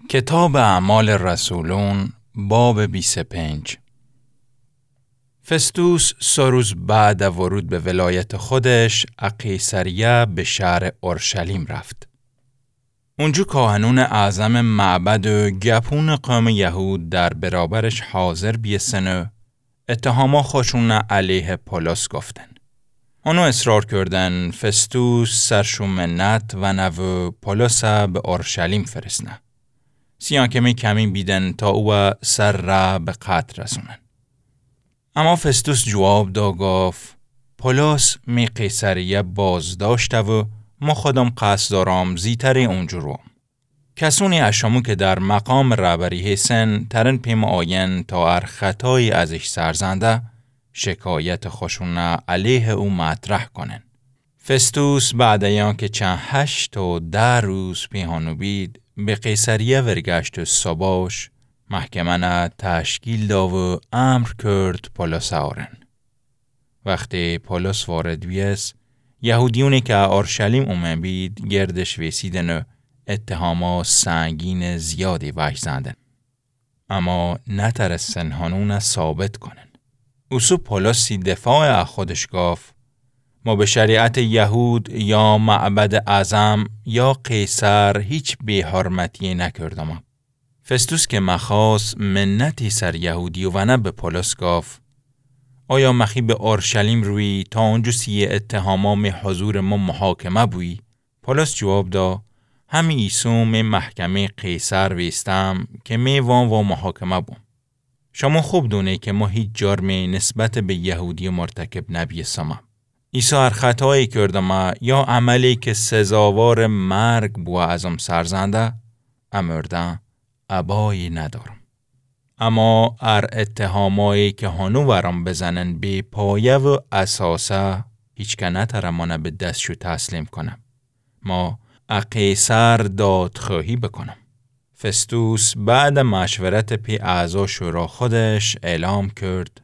کتاب اعمال رسولون باب 25. فستوس 3 روز بعد ورود به ولایت خودش قیصریه به شهر اورشلیم رفت. اونجا کاهنون اعظم معبد و گپون قوم یهود در برابرش حاضر بیسن و اتهاما خوشون علیه پولس گفتن. اونو اصرار کردن فستوس سرشو منت و نو پولس به اورشلیم فرستنه. سیان کمی بیدن تا او سر را به قتل رسونن. اما فستوس جواب دا گفت پولس می قیصریه بازداشته و ما خودم قصد دارم زیتر اونجا رو. کسونی اشامو که در مقام رهبری هستن ترن پیم آین تا خطایی ازش سرزنده شکایت خوشون علیه او مطرح کنن. فستوس بعد ایان که چند 8 تا 10 روز پیهانو بید به قیصریه ورگشت و صباش محکمه تشکیل دا و امر کرد پولس آورن. وقتی پولس وارد ویس یهودیونی که اورشلیم اومن بید گردش ویسیدن و اتهاما سنگین زیادی وش زندن. اما نترسن هنون ثابت کنن. اوسو پولسی دفاع خودش گفت ما به شریعت یهود یا معبد اعظم یا قیصر هیچ بی‌حرمتی نکردم. فستوس که مخواست منتی سر یهودی و نه به پولس گفت آیا مخی به اورشلیم روی تا اونجا سی اتهامام حضور ما محاکمه بوی؟ پولس جواب دا همی ایسوم محکمه قیصر ویستم که میوان و محاکمه بوم. شما خوب دونه که ما هیچ جرمی نسبت به یهودی مرتکب نبیستم. عیسی هر خطایی کردم یا عملی که سزاوار مرگ بو ازم سرزنده امردم ابایی ندارم. اما اتهامایی که هنو ورم بزنن بی پایه و اساسه هیچ که نترمانه به دستشو تسلیم کنم. ما قیصر دادخواهی بکنم. فستوس بعد مشورت پی اعضا شورا خودش اعلام کرد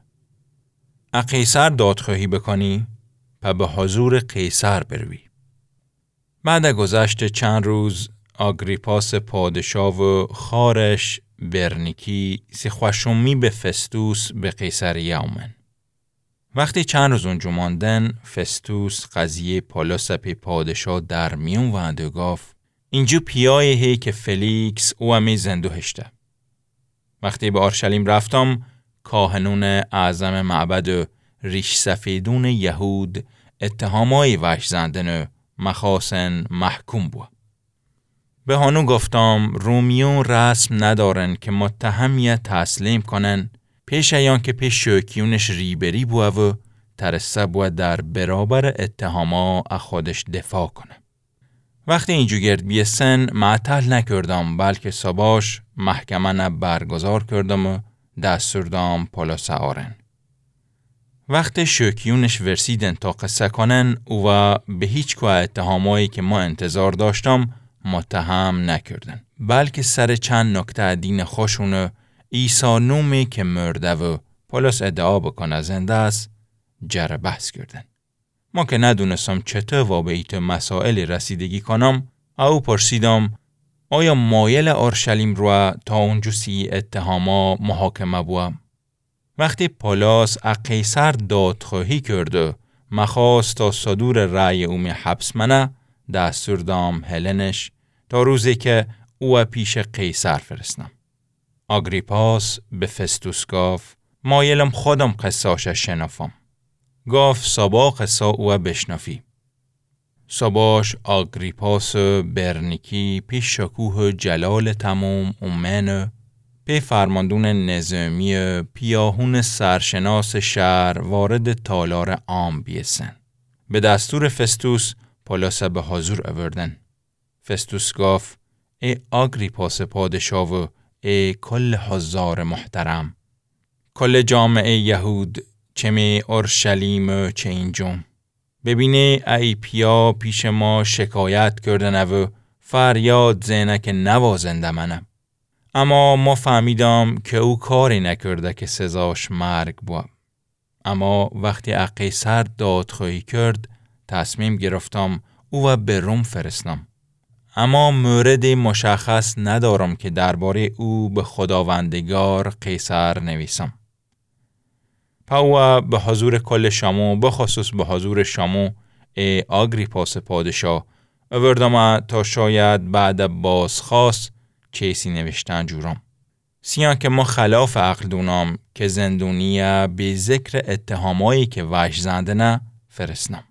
قیصر دادخواهی بکنی؟ پا به حضور قیصر بروی. بعد گذشت چند روز آگریپاس پادشاه و خارش برنیکی سی خوشومی به فستوس به قیصریه آمن. وقتی چند روز اونجا ماندن فستوس قضیه پولس پی پادشاه در میون وند و گفت اینجا پیایه که فلیکس او همی زندو هشته. وقتی به اورشلیم رفتم کاهنون اعظم معبد و ریش سفیدون یهود اتهامای وش زندن و مخاسن محکوم بود. به هانو گفتم رومیون رسم ندارن که متهمیت تسلیم کنن پیش ایان که پیش شوکیونش ریبری بود و ترسه بود در برابر اتهاما خودش دفاع کنه. وقتی اینجا گرد بیستن معطل نکردم بلکه صباش محکمه برگزار کردم و دستور دام پولس آورن. وقتی شوکیونش ورسیدن تا قصه کنن و به هیچ که اتهامایی که ما انتظار داشتم متهم نکردن بلکه سر چند نکته دین خوشون عیسی نومی که مرده و پولس ادعا بکنه زنده است جر بحث کردن. ما که ندونستم چطور و به ایت مسائل رسیدگی کنم او پرسیدم آیا مایل اورشلیم رو تا اونجا سی اتهاما محاکمه بوام؟ وقتی پولس قیصر دادخواهی کرد و مخواست تا صدور رأی اومی حبس منه دستور دام هلنش تا روزی که او پیش قیصر فرستم. آگریپاس به فستوس گفت مایلم خودم قصاش شنفم. گفت صبا قصا او بشنفی. صباش آگریپاس برنیکی پیش شکوه جلال تمام اومن پی فرماندون نظامی پیاهون سرشناس شهر وارد تالار عام بیسن. به دستور فستوس پولس به حضور آوردن. فستوس گفت ای آگریپاس پادشاه و ای کل حضار محترم کل جامعه یهود چه می اورشلیم چه اینجام ببینه ای پیا پیش ما شکایت کردن و فریاد زنه که نوازنده منم. اما ما فهمیدم که او کاری نکرده که سزاش مرگ بود. اما وقتی قیصر دادخواهی کرد تصمیم گرفتم او به روم فرستم. اما مورد مشخص ندارم که درباره او به خداوندگار قیصر نویسم. پاو به حضور کل شما، به خصوص به حضور شما ای آگریپاس پادشاه، اوردم تا شاید بعد بازخواست چیزی نوشتن جورم. سیان که ما خلاف عقل دونم که زندونیه به ذکر اتهامایی که وحش زنده نه فرستنم.